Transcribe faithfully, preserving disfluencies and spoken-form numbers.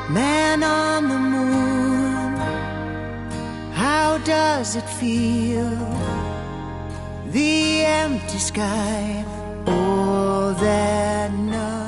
Man on the moon, how does it feel? The empty sky, all that night.